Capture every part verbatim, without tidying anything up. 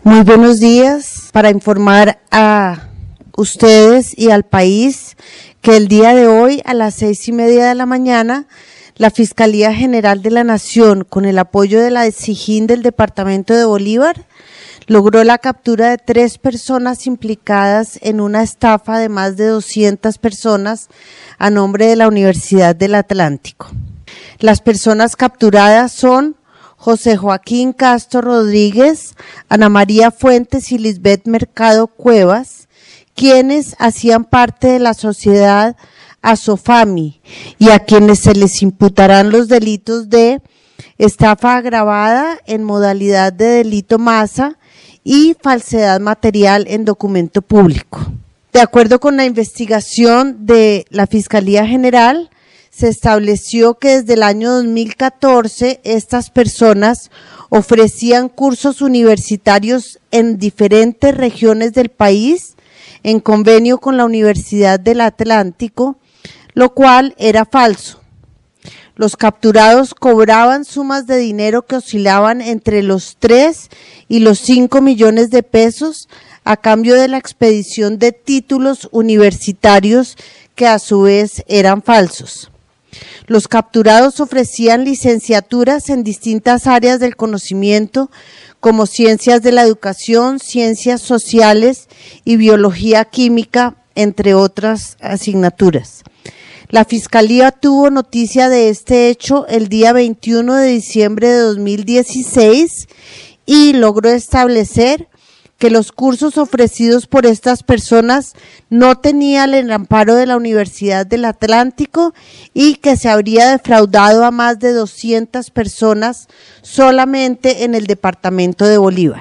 Muy buenos días para informar a ustedes y al país que el día de hoy a las seis y media de la mañana la Fiscalía General de la Nación, con el apoyo de la SIJIN del Departamento de Bolívar, logró la captura de tres personas implicadas en una estafa de más de doscientas personas a nombre de la Universidad del Atlántico. Las personas capturadas son José Joaquín Castro Rodríguez, Ana María Fuentes y Lisbeth Mercado Cuevas, quienes hacían parte de la sociedad Asofami y a quienes se les imputarán los delitos de estafa agravada en modalidad de delito masa y falsedad material en documento público. De acuerdo con la investigación de la Fiscalía General, se estableció que desde el año dos mil catorce estas personas ofrecían cursos universitarios en diferentes regiones del país en convenio con la Universidad del Atlántico, lo cual era falso. Los capturados cobraban sumas de dinero que oscilaban entre los tres y los cinco millones de pesos a cambio de la expedición de títulos universitarios que a su vez eran falsos. Los capturados ofrecían licenciaturas en distintas áreas del conocimiento, como ciencias de la educación, ciencias sociales y biología química, entre otras asignaturas. La Fiscalía tuvo noticia de este hecho el día veintiuno de diciembre de dos mil dieciséis y logró establecer que los cursos ofrecidos por estas personas no tenían el amparo de la Universidad del Atlántico y que se habría defraudado a más de doscientas personas solamente en el departamento de Bolívar.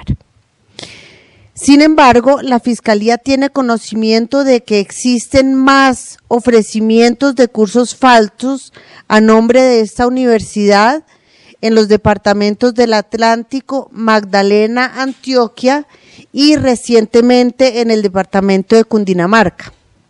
Sin embargo, la Fiscalía tiene conocimiento de que existen más ofrecimientos de cursos falsos a nombre de esta universidad en los departamentos del Atlántico, Magdalena, Antioquia y recientemente en el departamento de Cundinamarca.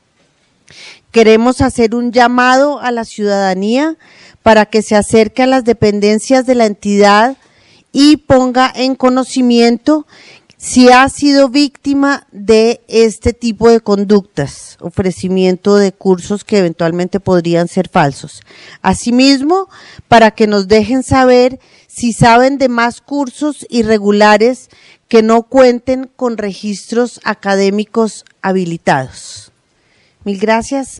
Queremos hacer un llamado a la ciudadanía para que se acerque a las dependencias de la entidad y ponga en conocimiento si ha sido víctima de este tipo de conductas, ofrecimiento de cursos que eventualmente podrían ser falsos. Asimismo, para que nos dejen saber si saben de más cursos irregulares que no cuenten con registros académicos habilitados. Mil gracias.